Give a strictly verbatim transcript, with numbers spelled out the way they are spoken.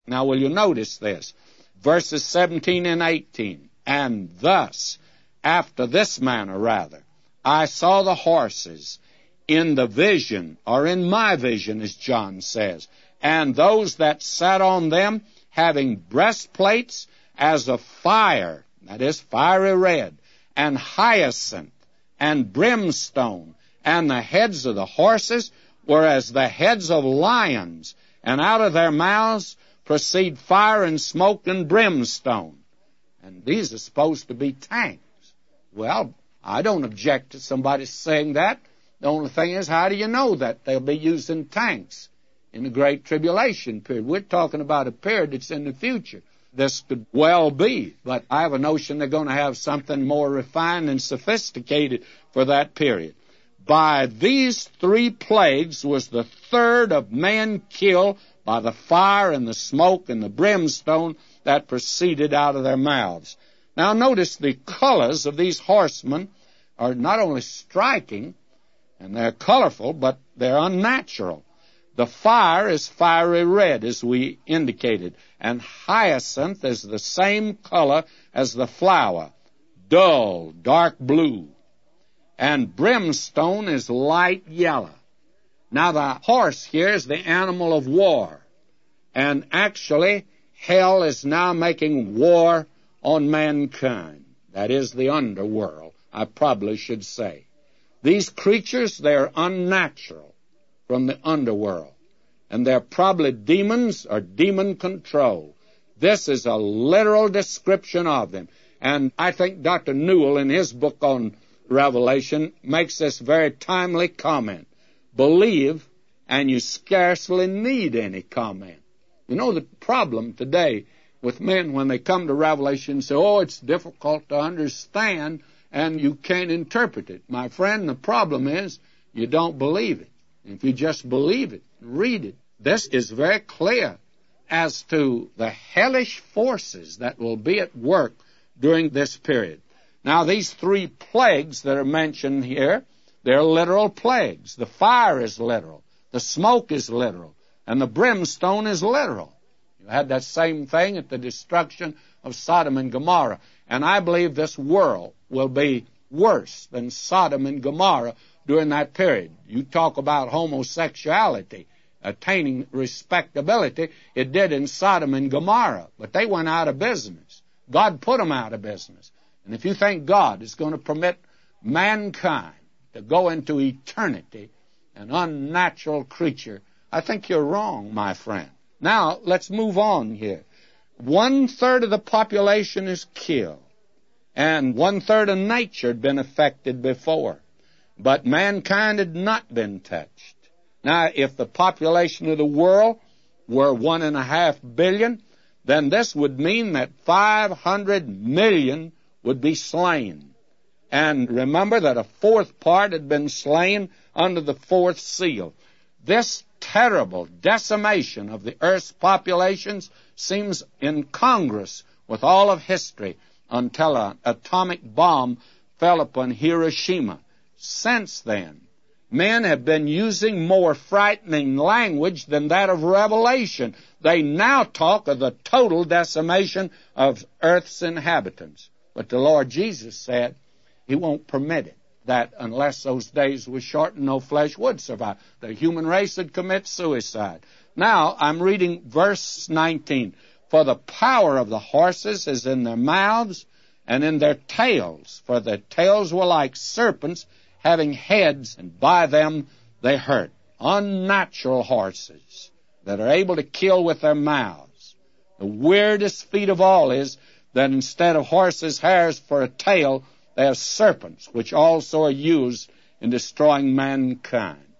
Now, will you notice this? Verses seventeen and eighteen. And thus, after this manner rather, I saw the horses in the vision, or in my vision, as John says, and those that sat on them having breastplates as of fire, that is, fiery red, and hyacinth, and brimstone, and the heads of the horses were as the heads of lions, and out of their mouths proceed fire and smoke and brimstone. And these are supposed to be tanks. Well, I don't object to somebody saying that. The only thing is, how do you know that they'll be using tanks in the Great Tribulation period? We're talking about a period that's in the future. This could well be, but I have a notion they're going to have something more refined and sophisticated for that period. By these three plagues was the third of men killed by the fire and the smoke and the brimstone that proceeded out of their mouths. Now notice the colors of these horsemen are not only striking, and they're colorful, but they're unnatural. The fire is fiery red, as we indicated, and hyacinth is the same color as the flower, dull, dark blue. And brimstone is light yellow. Now, the horse here is the animal of war, and actually, hell is now making war on mankind. That is the underworld, I probably should say. These creatures, they're unnatural from the underworld, and they're probably demons or demon control. This is a literal description of them, and I think Doctor Newell, in his book on Revelation, makes this very timely comment. Believe, and you scarcely need any comment. You know, the problem today with men when they come to Revelation say, oh, it's difficult to understand, and you can't interpret it. My friend, the problem is you don't believe it. If you just believe it, read it. This is very clear as to the hellish forces that will be at work during this period. Now, these three plagues that are mentioned here, they're literal plagues. The fire is literal. The smoke is literal. And the brimstone is literal. You had that same thing at the destruction of Sodom and Gomorrah. And I believe this world will be worse than Sodom and Gomorrah during that period. You talk about homosexuality attaining respectability. It did in Sodom and Gomorrah, but they went out of business. God put them out of business. And if you think God is going to permit mankind to go into eternity, an unnatural creature, I think you're wrong, my friend. Now, let's move on here. One-third of the population is killed, and one-third of nature had been affected before, but mankind had not been touched. Now, if the population of the world were one and a half billion, then this would mean that five hundred million would be slain. And remember that a fourth part had been slain under the fourth seal. This terrible decimation of the earth's populations seems incongruous with all of history until an atomic bomb fell upon Hiroshima. Since then, men have been using more frightening language than that of Revelation. They now talk of the total decimation of earth's inhabitants. But the Lord Jesus said he won't permit it, that unless those days were shortened, no flesh would survive. The human race would commit suicide. Now, I'm reading verse nineteen. For the power of the horses is in their mouths and in their tails, for their tails were like serpents having heads, and by them they hurt. Unnatural horses that are able to kill with their mouths. The weirdest feat of all is that instead of horses' hairs for a tail, they have serpents, which also are used in destroying mankind.